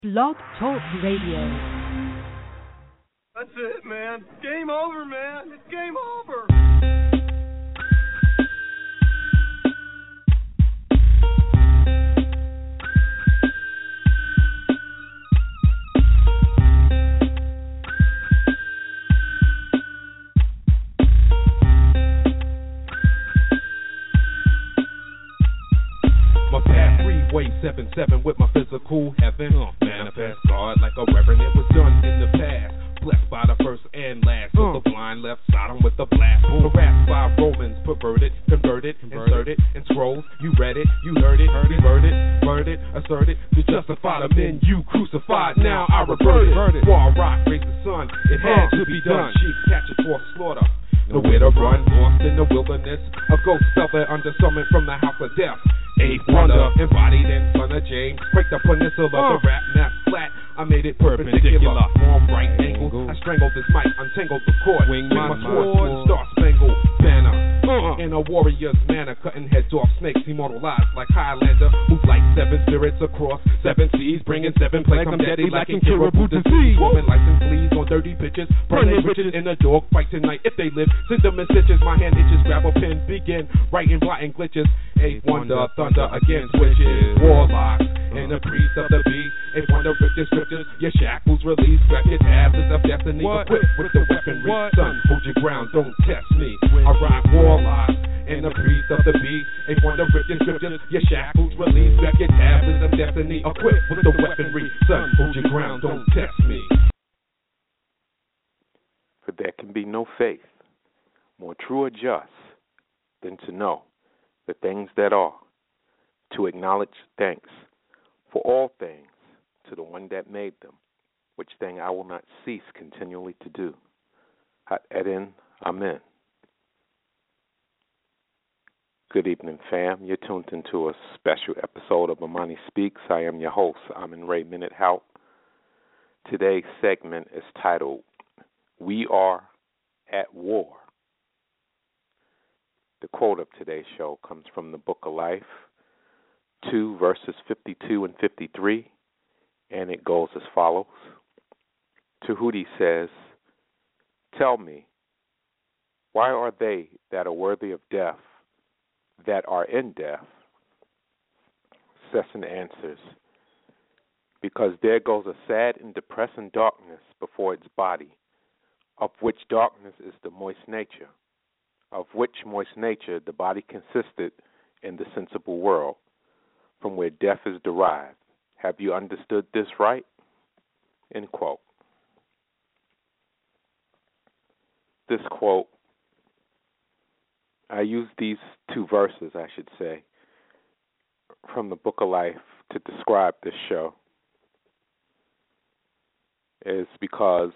Blog Talk Radio. That's it, man. Game over, man. It's game over. My path freeway 7-7 with my physical heaven. Manifest God like a reverend. It was done in the past. Blessed by the first and last. So the blind left Sodom with a blast. Harassed by Romans, perverted, converted, inserted, and scrolls. You read it, you heard it, heard it, asserted to justify the men you crucified. Now I revert it. War rock, raise the sun. It had to be done. Sheep captured for slaughter. Nowhere to run, lost in the wilderness. A ghost fella under summon from the house of death. Eighth wonder, embodied in son of James. Break the peninsula, the rap map flat. I made it perpendicular. Form right angle. I strangled this mic, untangled the cord. Swing my sword, star spangled banner. In a warrior's manner, cutting heads off snakes, immortalized like Highlander. Move like seven spirits across seven seas, bringing seven plagues. I'm deadly like incurable disease. Woman license fleas on dirty bitches, burning witches in a dog fight tonight. If they live, send them in stitches. My hand itches, grab a pen, begin writing, blotting glitches. Eighth wonder, thunder against witches, warlocks, and the priest of the beast. Eighth wonder, rip the scriptures, your shackles release, grab your tablets of destiny, equipped with the weaponry. Son, hold your ground, don't test me. I rock warlocks and the priest of the beast. Eighth wonder, rip your scriptures, your shackles release, grab your tablets of destiny, equipped with the weaponry. Son, hold your ground, don't test me. For there can be no faith more true or just than to know the things that are, to acknowledge thanks for all things to the one that made them, which thing I will not cease continually to do. Hat Edin, Amen. Good evening, fam. You're tuned into a special episode of Amani Speaks. I am your host, Amin Ray Minute Hout. Today's segment is titled, We Are at War. The quote of today's show comes from the Book of Life, 2 verses 52 and 53, and it goes as follows. Tahuti says, Tell me, why are they that are worthy of death, that are in death? Sesson answers, Because there goes a sad and depressing darkness before its body, of which darkness is the moist nature, of which moist nature the body consisted in the sensible world, from where death is derived. Have you understood this right? End quote. This quote, I use these two verses, I should say, from the Book of Life to describe this show, is because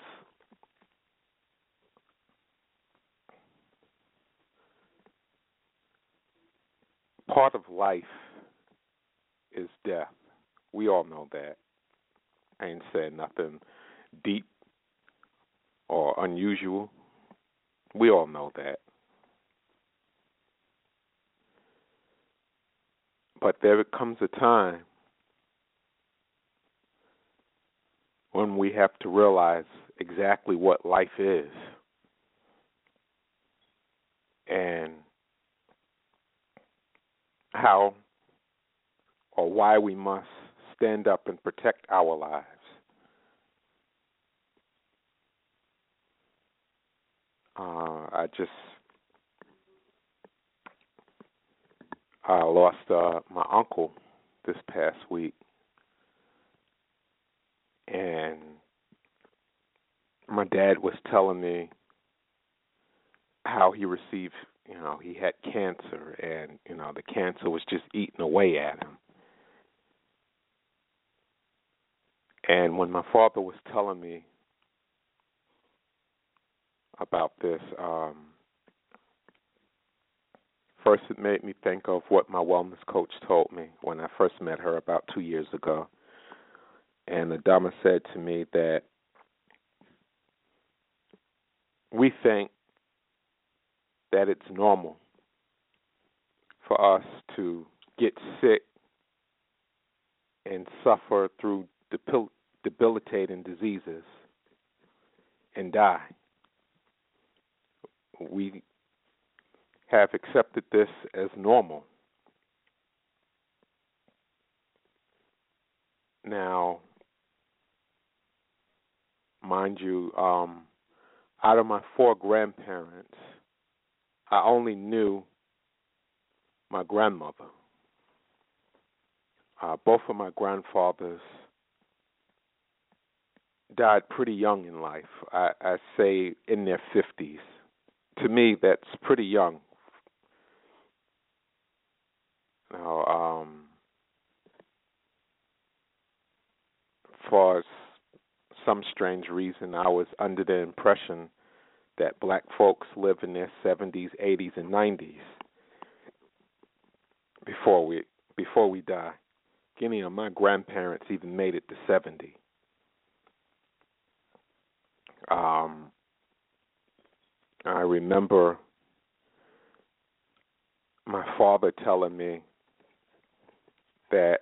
part of life is death. We all know that. I ain't saying nothing deep or unusual. We all know that. But there comes a time when we have to realize exactly what life is and how or why we must stand up and protect our lives. I lost my uncle this past week, and my dad was telling me how he received, he had cancer, and, the cancer was just eating away at him. And when my father was telling me about this, first it made me think of what my wellness coach told me when I first met her about 2 years ago. And Adama said to me that we think that it's normal for us to get sick and suffer through debilitating diseases and die. We have accepted this as normal. Now, mind you, out of my 4 grandparents, I only knew my grandmother. Both of my grandfathers died pretty young in life. I say in their 50s. To me, that's pretty young. Now, for some strange reason, I was under the impression that black folks live in their 70s, 80s, and 90s before we die. Any of my grandparents even made it to 70. I remember my father telling me that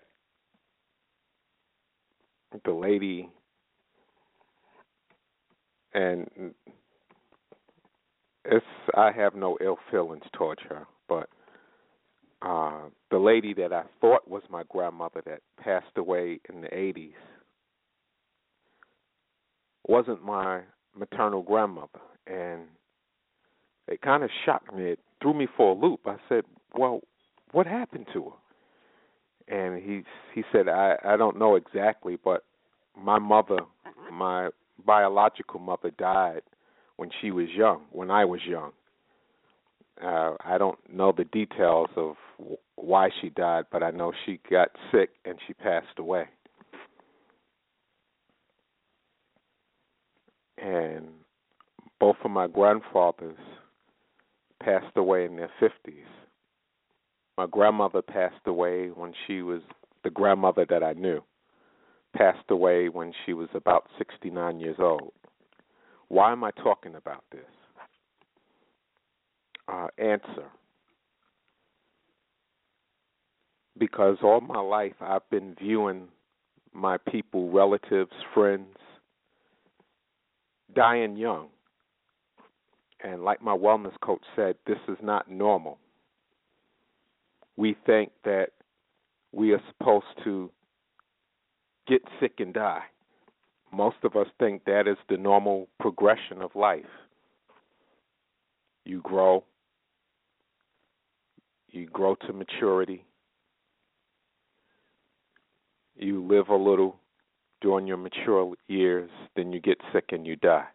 the lady, and I have no ill feelings towards her, but the lady that I thought was my grandmother that passed away in the 80s wasn't my maternal grandmother, and it kind of shocked me. It threw me for a loop. I said, well, what happened to her? And he said, I don't know exactly, but my mother, my biological mother, died when she was young, when I was young. I don't know the details of why she died, but I know she got sick and she passed away. And both of my grandfathers passed away in their 50s. My grandmother passed away when she was, the grandmother that I knew, passed away when she was about 69 years old. Why am I talking about this? Answer. Because all my life I've been viewing my people, relatives, friends, dying young. And like my wellness coach said, this is not normal. We think that we are supposed to get sick and die. Most of us think that is the normal progression of life. You grow to maturity, you live a little during your mature years, then you get sick and you die.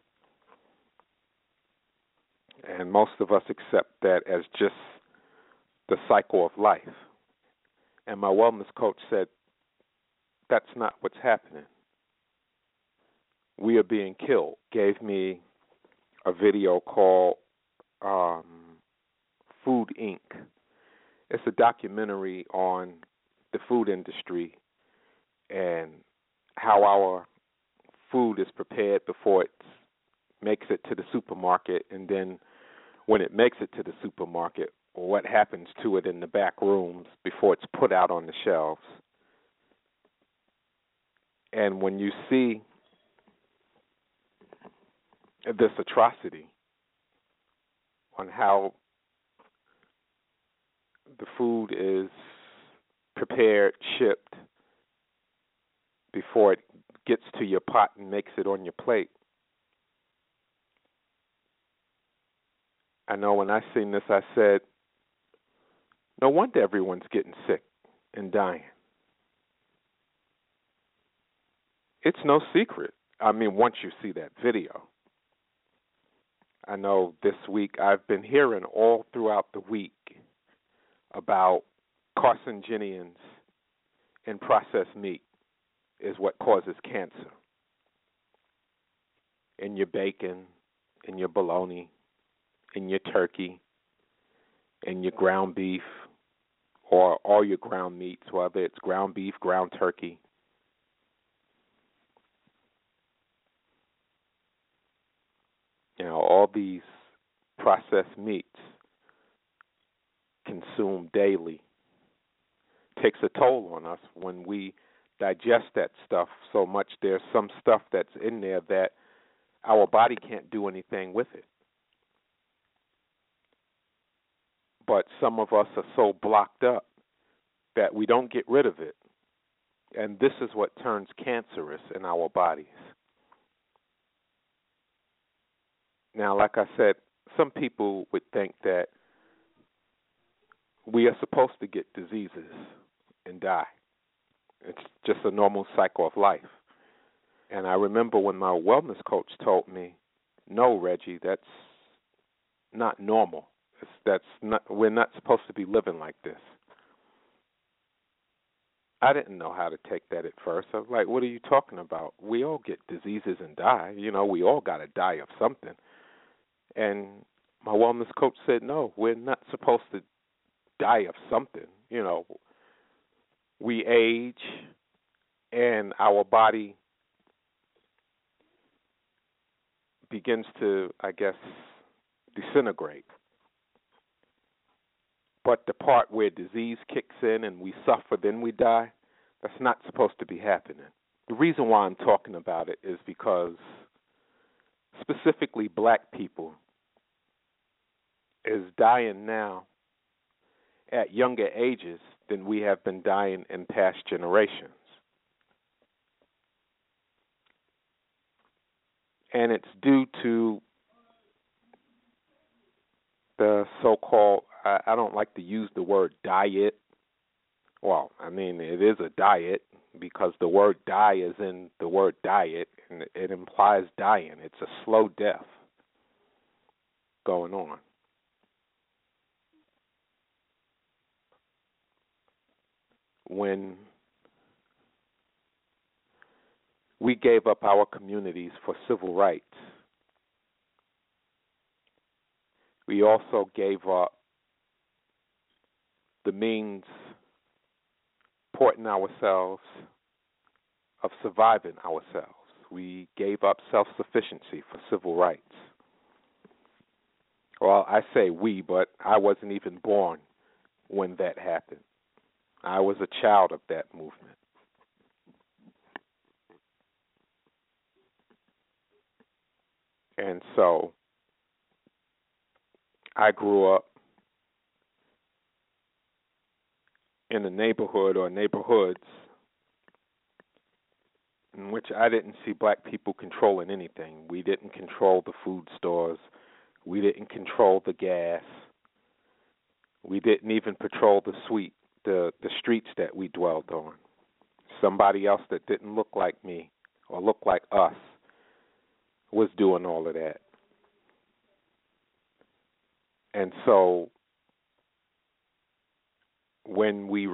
And most of us accept that as just the cycle of life. And my wellness coach said, that's not what's happening. We are being killed. Gave me a video called Food Inc. It's a documentary on the food industry and how our food is prepared before it makes it to the supermarket, and then when it makes it to the supermarket, or what happens to it in the back rooms before it's put out on the shelves. And when you see this atrocity on how the food is prepared, shipped, before it gets to your pot and makes it on your plate. I know when I seen this, I said, no wonder everyone's getting sick and dying. It's no secret. I mean, once you see that video. I know this week I've been hearing all throughout the week about carcinogens in processed meat is what causes cancer. In your bacon, in your bologna, in your turkey, in your ground beef, or all your ground meats, whether it's ground beef, ground turkey. You know, all these processed meats consumed daily takes a toll on us when we digest that stuff so much. There's some stuff that's in there that our body can't do anything with it. But some of us are so blocked up that we don't get rid of it. And this is what turns cancerous in our bodies. Now, like I said, some people would think that we are supposed to get diseases and die. It's just a normal cycle of life. And I remember when my wellness coach told me, no, Reggie, that's not normal. We're not supposed to be living like this. I didn't know how to take that at first. I was like, what are you talking about? We all get diseases and die. We all got to die of something. And my wellness coach said, no, we're not supposed to die of something. We age and our body begins to, I guess, disintegrate. But the part where disease kicks in and we suffer, then we die, that's not supposed to be happening. The reason why I'm talking about it is because specifically black people is dying now at younger ages than we have been dying in past generations. And it's due to the so-called, I don't like to use the word diet. Well, I mean, it is a diet because the word die is in the word diet, and it implies dying. It's a slow death going on. When we gave up our communities for civil rights, we also gave up the means, supporting ourselves, of surviving ourselves. We gave up self-sufficiency for civil rights. Well, I say we, but I wasn't even born when that happened. I was a child of that movement. And so I grew up in a neighborhood or neighborhoods in which I didn't see black people controlling anything. We didn't control the food stores. We didn't control the gas. We didn't even patrol the streets that we dwelled on. Somebody else that didn't look like me or look like us was doing all of that. And so when we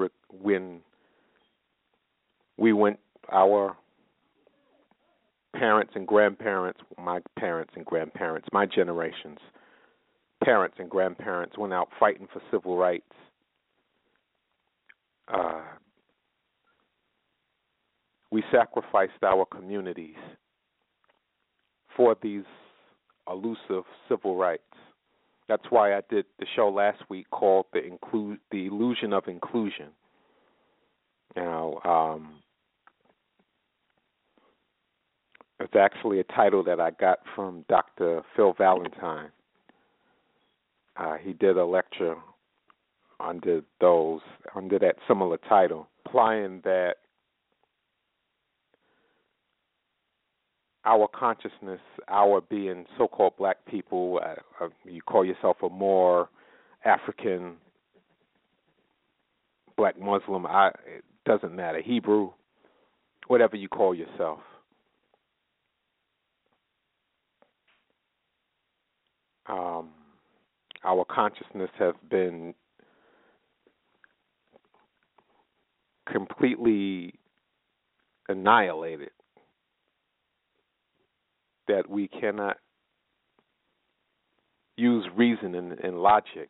went, our parents and grandparents, my parents and grandparents, my generation's parents and grandparents went out fighting for civil rights. We sacrificed our communities for these elusive civil rights. That's why I did the show last week called The Illusion of Inclusion. It's actually a title that I got from Dr. Phil Valentine. He did a lecture under that similar title, implying that our consciousness, our being so-called black people, you call yourself a more African, black Muslim, it doesn't matter, Hebrew, whatever you call yourself. Our consciousness has been completely annihilated, that we cannot use reason and logic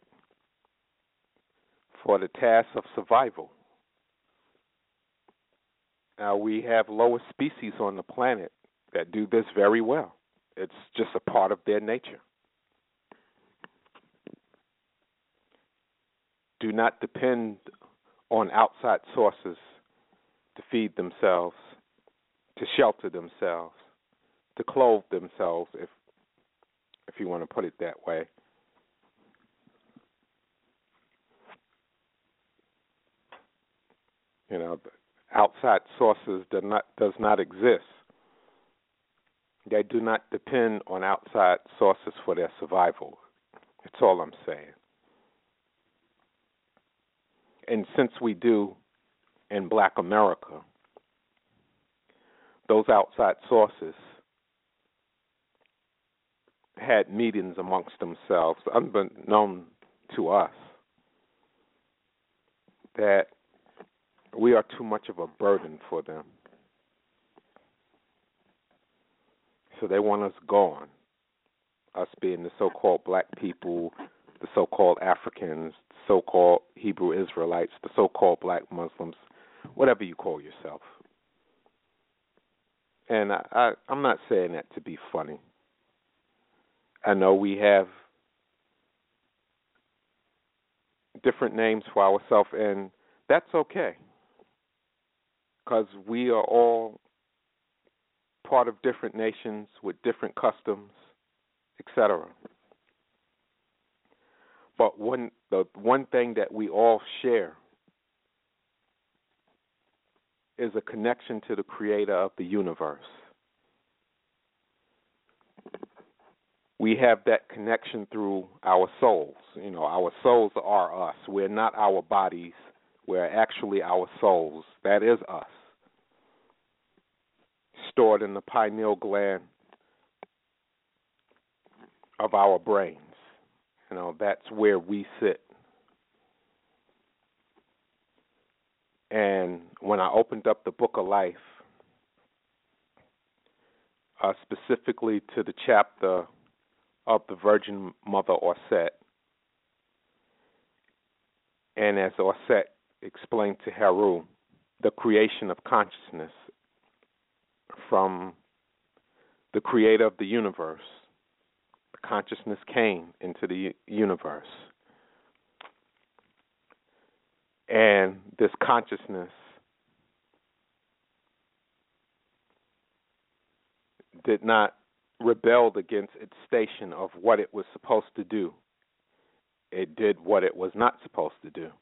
for the task of survival. Now, we have lower species on the planet that do this very well. It's just a part of their nature. Do not depend on outside sources to feed themselves, to shelter themselves, to clothe themselves, if you want to put it that way. You know, outside sources does not exist. They do not depend on outside sources for their survival. That's all I'm saying. And since we do in Black America, those outside sources had meetings amongst themselves, unbeknown to us, that we are too much of a burden for them. So they want us gone, us being the so-called black people, the so-called Africans, the so-called Hebrew Israelites, the so-called black Muslims, whatever you call yourself. And I'm not saying that to be funny. I know we have different names for ourselves, and that's okay, because we are all part of different nations with different customs, etc. But the one thing that we all share is a connection to the creator of the universe. We have that connection through our souls. You know, our souls are us. We're not our bodies. We're actually our souls. That is us. Stored in the pineal gland of our brains. You know, that's where we sit. And when I opened up the Book of Life, specifically to the chapter of the Virgin Mother Orset, and as Orset explained to Heru, the creation of consciousness from the creator of the universe. The consciousness came into the universe. And this consciousness did not rebel against its station of what it was supposed to do. It did what it was not supposed to do.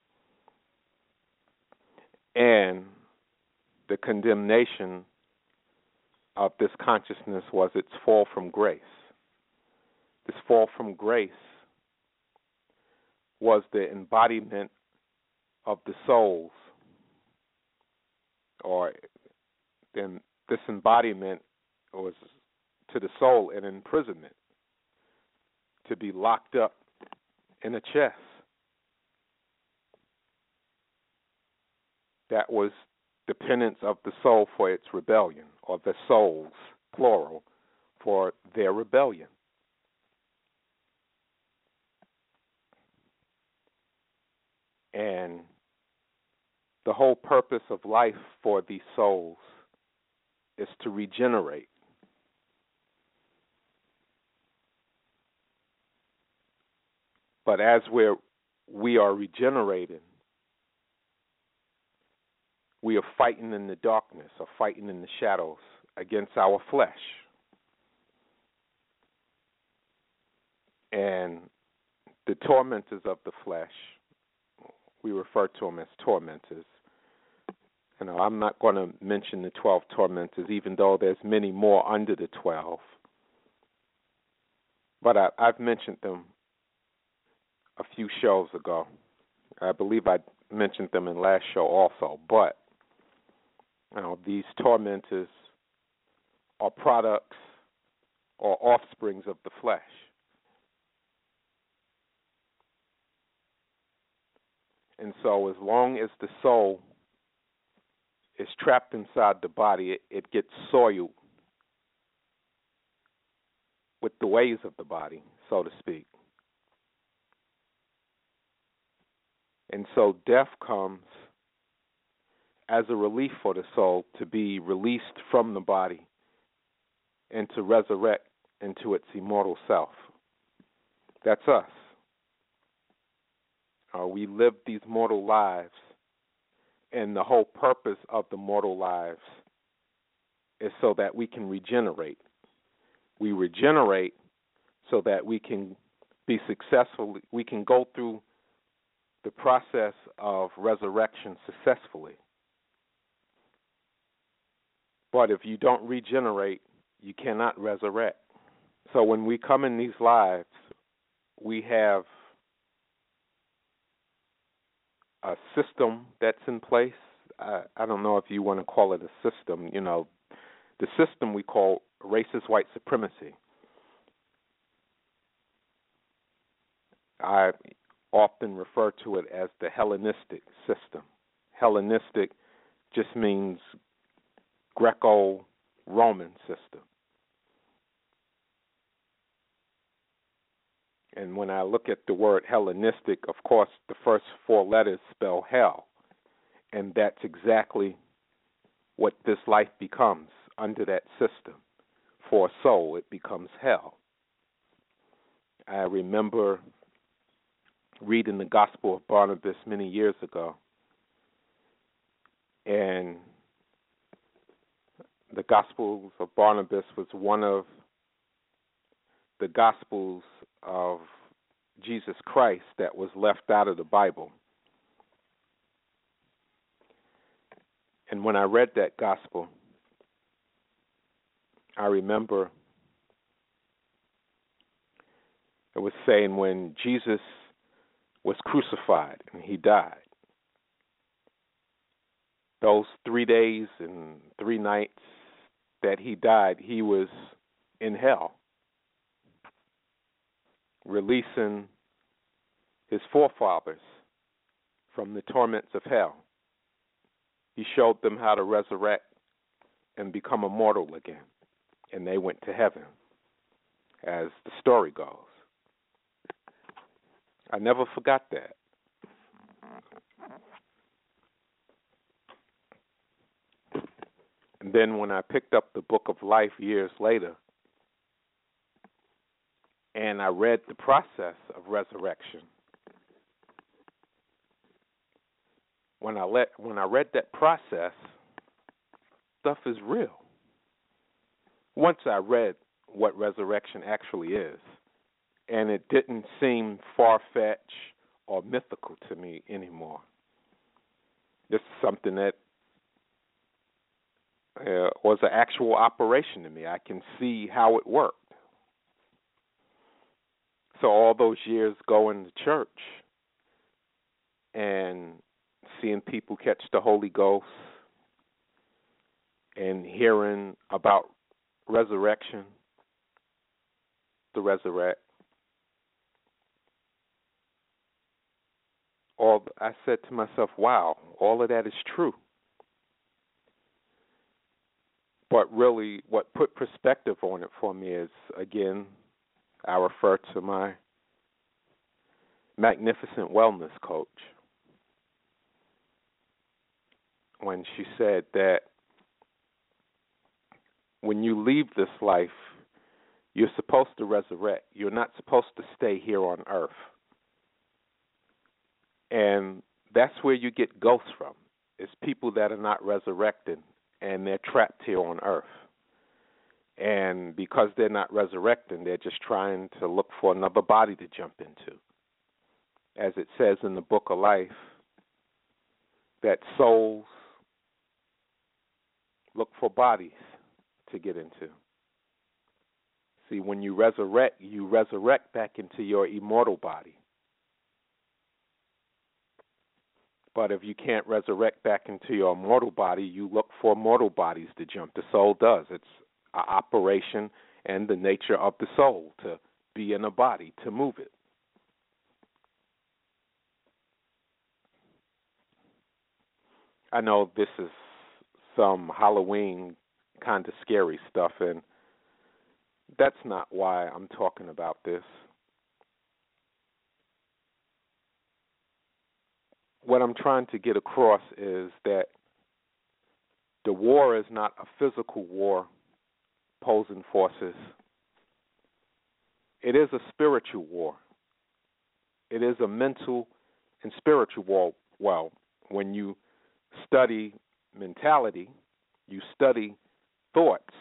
And the condemnation of this consciousness was its fall from grace. This fall from grace was the embodiment of the souls, or then this embodiment was to the soul an imprisonment, to be locked up in a chest. That was the penance of the soul for its rebellion, or the souls, plural, for their rebellion. And the whole purpose of life for these souls is to regenerate. But as we are regenerating, we are fighting in the darkness, or fighting in the shadows against our flesh. And the tormentors of the flesh, we refer to them as tormentors. You know, I'm not going to mention the 12 tormentors, even though there's many more under the 12. But I've mentioned them a few shows ago. I believe I mentioned them in last show also. But you know, these tormentors are products or offsprings of the flesh. And so as long as the soul is trapped inside the body, it gets soiled with the ways of the body, so to speak. And so death comes as a relief for the soul to be released from the body and to resurrect into its immortal self. That's us. We live these mortal lives And the whole purpose of the mortal lives is so that we can regenerate. We regenerate so that we can be successful. We can go through the process of resurrection successfully. But if you don't regenerate, you cannot resurrect. So when we come in these lives, we have a system that's in place. I don't know if you want to call it a system. You know, the system we call racist white supremacy. I often refer to it as the Hellenistic system. Hellenistic just means Greco-Roman system. And when I look at the word Hellenistic, of course, the first four letters spell hell. And that's exactly what this life becomes under that system. For a soul, it becomes hell. I remember reading the Gospel of Barnabas many years ago. And the Gospel of Barnabas was one of the Gospels of Jesus Christ that was left out of the Bible. And when I read that Gospel, I remember it was saying when Jesus was crucified and he died, those 3 days and 3 nights that he died, he was in hell, releasing his forefathers from the torments of hell. He showed them how to resurrect and become immortal again, and they went to heaven, as the story goes. I never forgot that. And then when I picked up the Book of Life years later, and I read the process of resurrection, when I read that process, stuff is real. Once I read what resurrection actually is, and it didn't seem far-fetched or mythical to me anymore. This is something that was an actual operation to me. I can see how it worked. So all those years going to church and seeing people catch the Holy Ghost and hearing about resurrection, the resurrect, I said to myself, wow, all of that is true. But really what put perspective on it for me is, again, I refer to my magnificent wellness coach when she said that when you leave this life, you're supposed to resurrect. You're not supposed to stay here on earth. And that's where you get ghosts from. It's people that are not resurrected and they're trapped here on earth. And because they're not resurrecting, they're just trying to look for another body to jump into. As it says in the Book of Life, that souls look for bodies to get into. See, when you resurrect back into your immortal body. But if you can't resurrect back into your mortal body, you look for mortal bodies to jump. The soul does. It's an operation and the nature of the soul to be in a body, to move it. I know this is some Halloween kind of scary stuff, and that's not why I'm talking about this. What I'm trying to get across is that the war is not a physical war posing forces. It is a spiritual war. It is a mental and spiritual war. Well, when you study mentality, you study thoughts.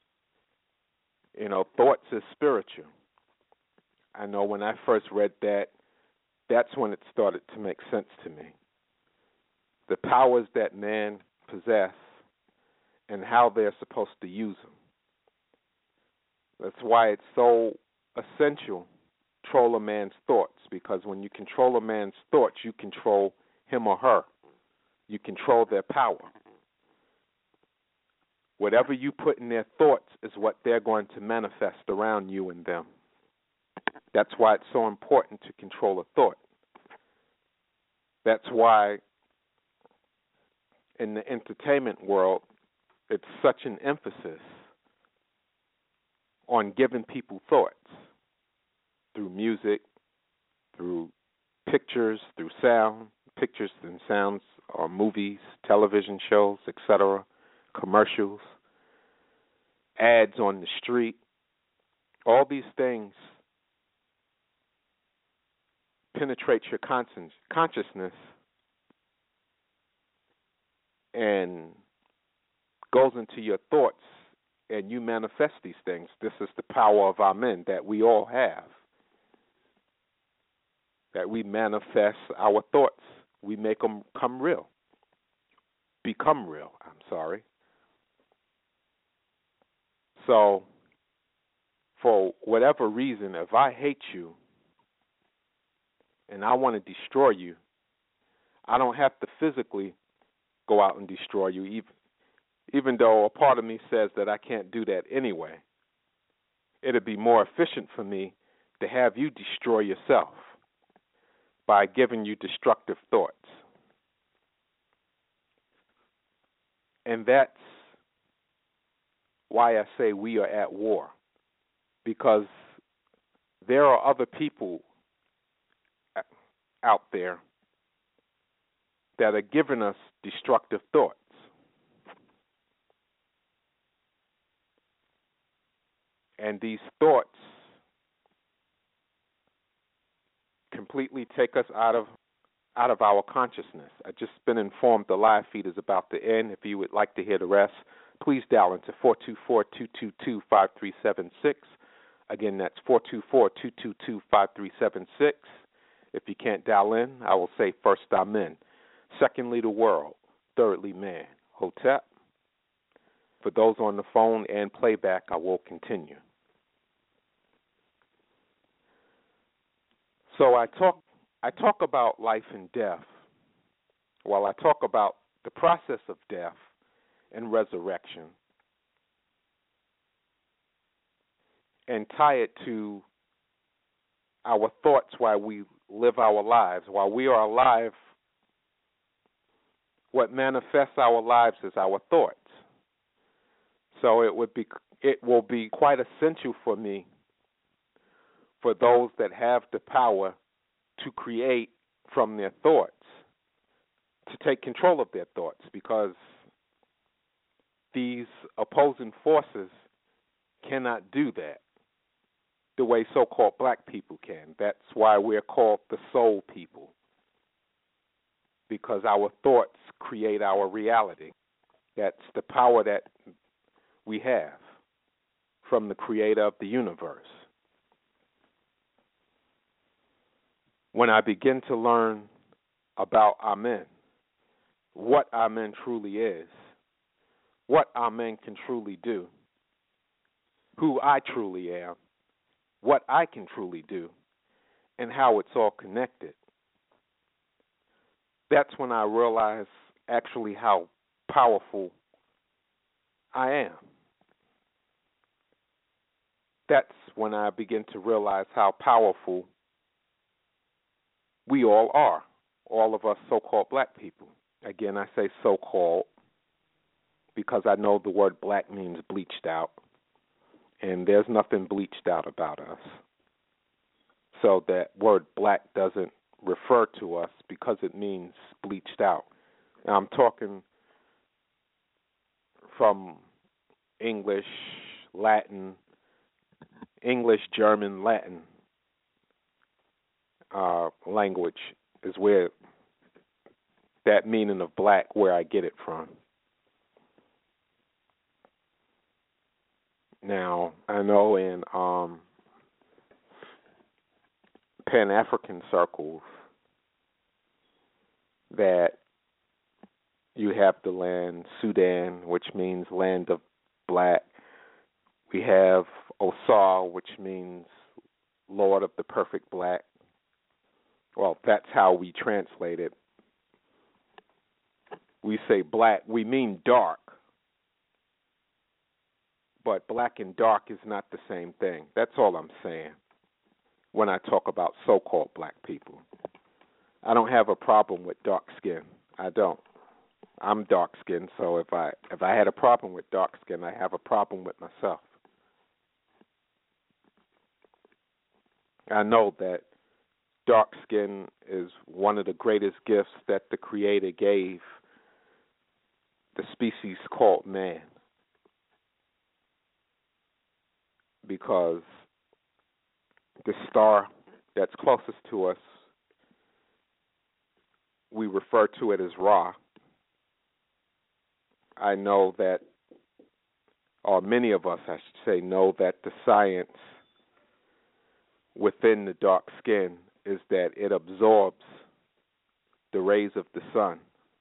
Thoughts is spiritual. I know when I first read that, that's when it started to make sense to me. The powers that man possess and how they're supposed to use them. That's why it's so essential to control a man's thoughts, because when you control a man's thoughts, you control him or her. You control their power. Whatever you put in their thoughts is what they're going to manifest around you and them. That's why it's so important to control a thought. That's why in the entertainment world, it's such an emphasis on giving people thoughts through music, through pictures, through sound, pictures and sounds, or movies, television shows, etc., commercials, ads on the street. All these things penetrate your consciousness and goes into your thoughts, and you manifest these things. This is the power of our men that we all have, that we manifest our thoughts. We make them become real. So, for whatever reason, if I hate you and I want to destroy you, I don't have to physically go out and destroy you, even though a part of me says that I can't do that anyway. It'd be more efficient for me to have you destroy yourself by giving you destructive thoughts. And that's why I say we are at war, because there are other people out there that are giving us destructive thoughts. And these thoughts completely take us out of our consciousness. I've just been informed the live feed is about to end. If you would like to hear the rest, please dial into 424-222-5376. Again, that's 424-222-5376. If you can't dial in, I will say first, I'm in. Secondly, the world. Thirdly, man. Hotep. For those on the phone and playback, I will continue. So I talk about life and death. While I talk about the process of death and resurrection, and tie it to our thoughts while we live our lives. While we are alive, what manifests our lives is our thoughts. So it will be quite essential for me, for those that have the power to create from their thoughts, to take control of their thoughts, because these opposing forces cannot do that the way so-called black people can. That's why we're called the soul people, because our thoughts create our reality. That's the power that we have from the creator of the universe. When I begin to learn about Amen, what Amen truly is, what Amen can truly do, who I truly am, what I can truly do, and how it's all connected, that's when I realize actually how powerful I am. That's when I begin to realize how powerful we all are, all of us so-called black people. Again, I say so-called because I know the word black means bleached out, and there's nothing bleached out about us. So that word black doesn't refer to us because it means bleached out. Now, I'm talking from English, Latin, German, Latin language is where that meaning of black where I get it from. Now, I know in Pan-African circles that you have the land Sudan, which means land of black. We have Osar, which means Lord of the perfect black. Well, that's how we translate it. We say black, we mean dark. But black and dark is not the same thing. That's all I'm saying when I talk about so-called black people. I don't have a problem with dark skin. I don't. I'm dark skinned, so if I had a problem with dark skin, I have a problem with myself. I know that dark skin is one of the greatest gifts that the Creator gave the species called man, because the star that's closest to us, we refer to it as Ra. I know that, or many of us, I should say, know that the science within the dark skin is that it absorbs the rays of the sun.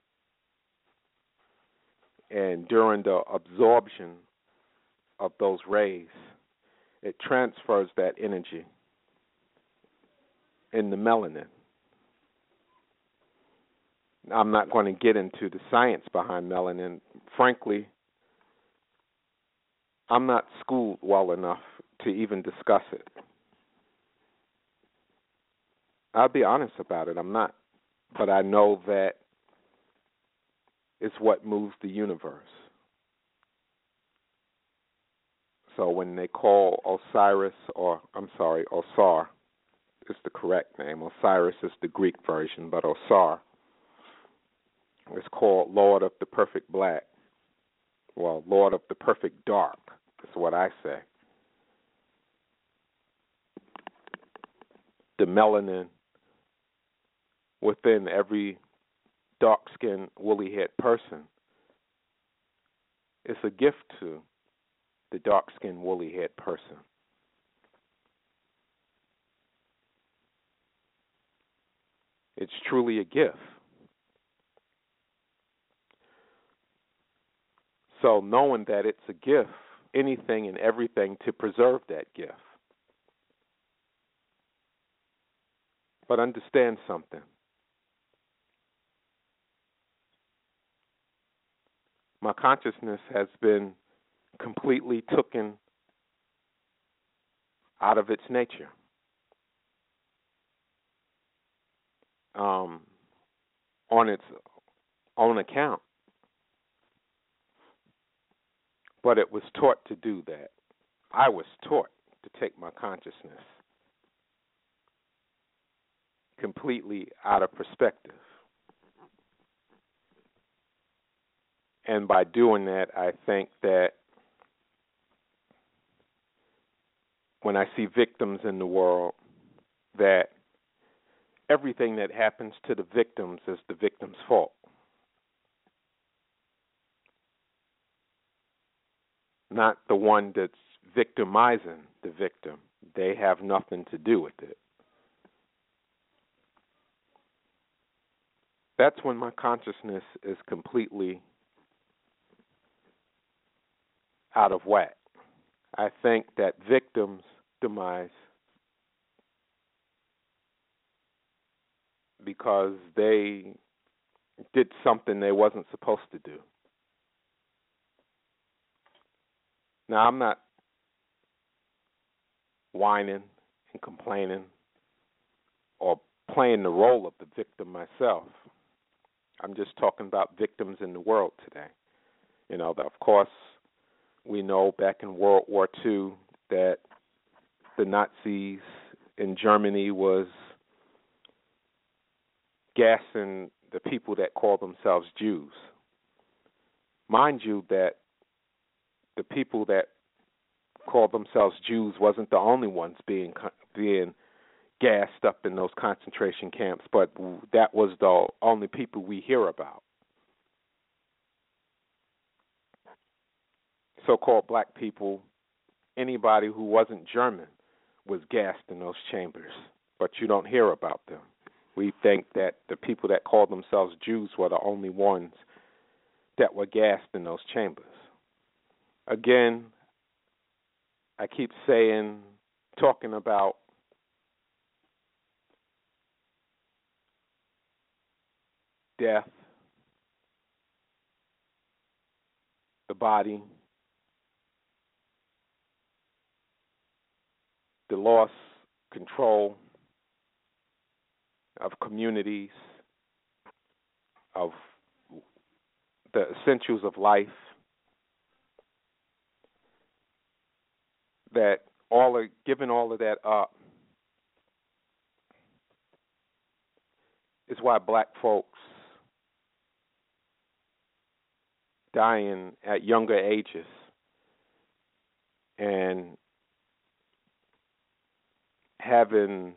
And during the absorption of those rays, it transfers that energy in the melanin. I'm not going to get into the science behind melanin. Frankly, I'm not schooled well enough to even discuss it. I'll be honest about it, I'm not. But I know that it's what moves the universe. So when they call Osar is the correct name. Osiris is the Greek version, but Osar is called Lord of the Perfect Black. Well, Lord of the Perfect Dark is what I say. The melanin within every dark-skinned, woolly-haired person is a gift to the dark-skinned, woolly-haired person. It's truly a gift. So knowing that it's a gift, anything and everything to preserve that gift. But understand something. My consciousness has been completely taken out of its nature. On its own account. But it was taught to do that. I was taught to take my consciousness completely out of perspective. And by doing that, I think that when I see victims in the world, that everything that happens to the victims is the victim's fault. Not the one that's victimizing the victim. They have nothing to do with it. That's when my consciousness is completely out of whack. I think that victims' demise because they did something they wasn't supposed to do. Now, I'm not whining and complaining or playing the role of the victim myself. I'm just talking about victims in the world today. You know, of course, we know back in World War II that the Nazis in Germany was gassing the people that call themselves Jews. Mind you that the people that call themselves Jews wasn't the only ones being gassed up in those concentration camps, but that was the only people we hear about. So-called black people, anybody who wasn't German was gassed in those chambers, but you don't hear about them. We think that the people that called themselves Jews were the only ones that were gassed in those chambers. Again, I keep talking about death, the body, the loss, control of communities, of the essentials of life, that giving all of that up is why black folks dying at younger ages and having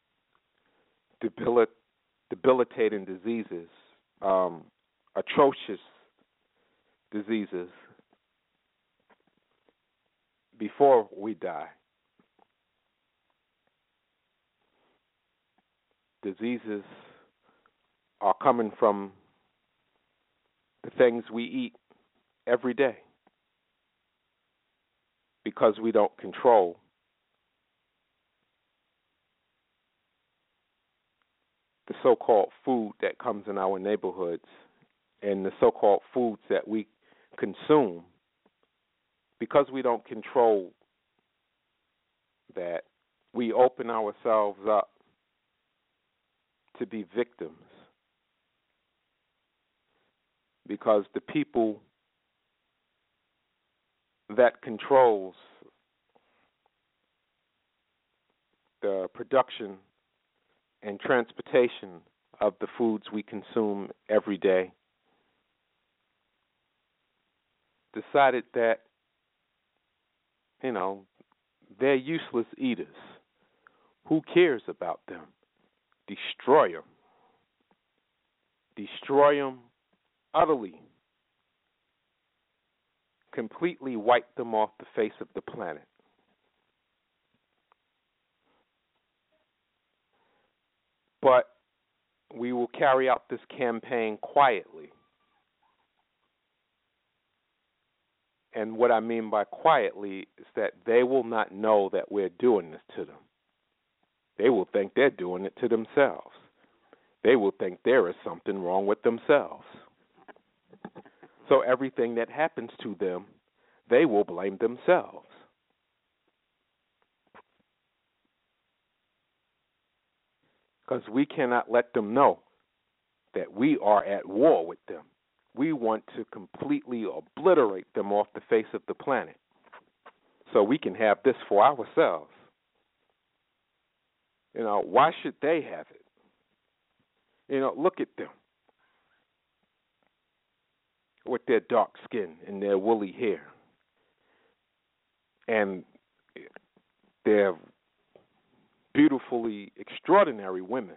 debilitating diseases, atrocious diseases before we die. Diseases are coming from the things we eat every day because we don't control the so-called food that comes in our neighborhoods and the so-called foods that we consume. Because we don't control that, we open ourselves up to be victims. Because the people that controls the production and transportation of the foods we consume every day decided that, they're useless eaters. Who cares about them? Destroy them. Destroy them utterly. Completely wipe them off the face of the planet. But we will carry out this campaign quietly. And what I mean by quietly is that they will not know that we're doing this to them. They will think they're doing it to themselves. They will think there is something wrong with themselves. So everything that happens to them, they will blame themselves. Because we cannot let them know that we are at war with them. We want to completely obliterate them off the face of the planet so we can have this for ourselves. Why should they have it? Look at them with their dark skin and their woolly hair. And they're beautifully extraordinary women.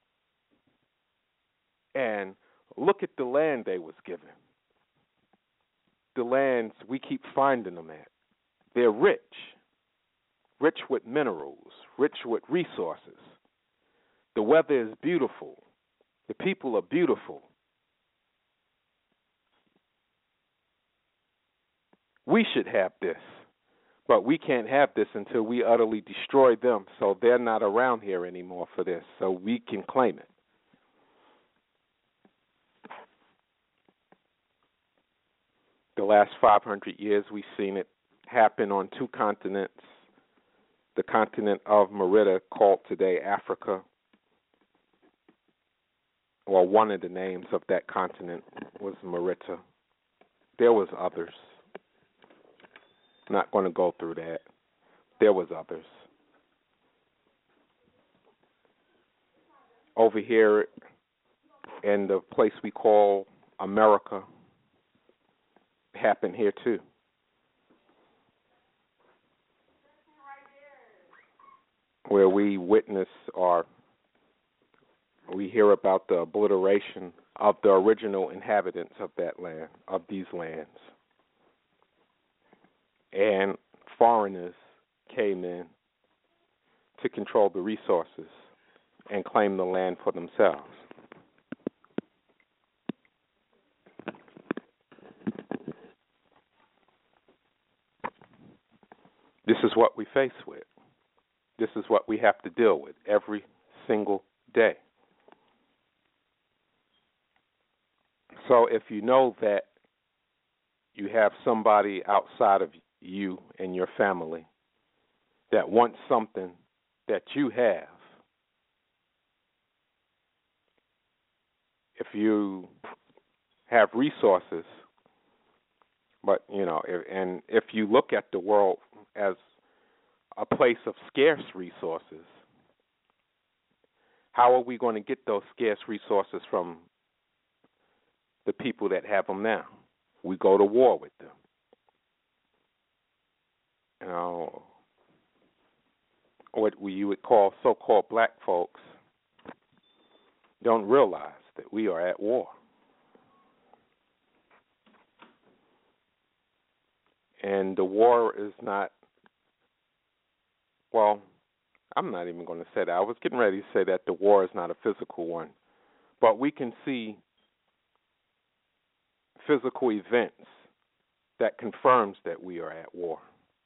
And look at the land they was given. The lands we keep finding them at. They're rich with minerals, rich with resources. The weather is beautiful. The people are beautiful. We should have this, but we can't have this until we utterly destroy them, so they're not around here anymore for this, so we can claim it. The last 500 years, we've seen it happen on two continents. The continent of Merida, called today Africa, or one of the names of that continent was Merida. There was others. Not going to go through that. There was others. Over here in the place we call America, happened here too. where we witness or we hear about the obliteration of the original inhabitants of that land, of these lands. And foreigners came in to control the resources and claim the land for themselves. This is what we face with. This is what we have to deal with every single day. So if you know that you have somebody outside of you and your family that wants something that you have, if you have resources, but, and if you look at the world as a place of scarce resources, how are we going to get those scarce resources from the people that have them now? We go to war with them. What you would call so-called black folks don't realize that we are at war. And the war is not, well, I'm not even going to say that. I was getting ready to say that the war is not a physical one. But we can see physical events that confirms that we are at war.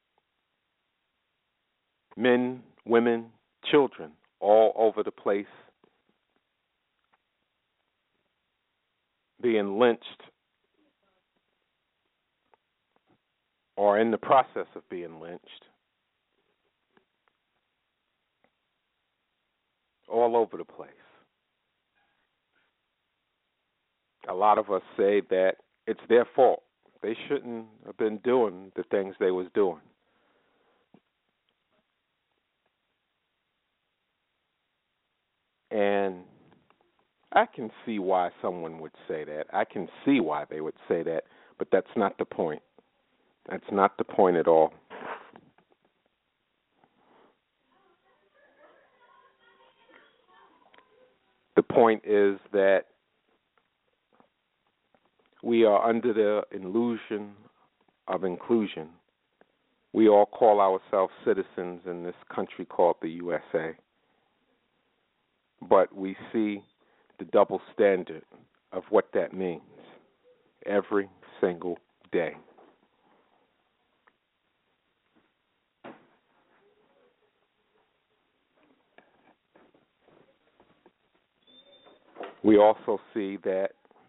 Men, women, children, all over the place being lynched or in the process of being lynched. All over the place. A lot of us say that it's their fault. They shouldn't have been doing the things they was doing. And I can see why someone would say that. I can see why they would say that, but that's not the point. That's not the point at all. The point is that we are under the illusion of inclusion. We all call ourselves citizens in this country called the USA. But we see the double standard of what that means every single day. We also see that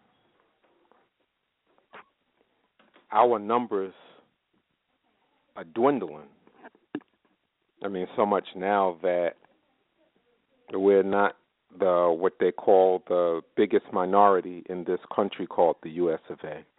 our numbers are dwindling. I mean, so much now that we're not what they call the biggest minority in this country called the US of A.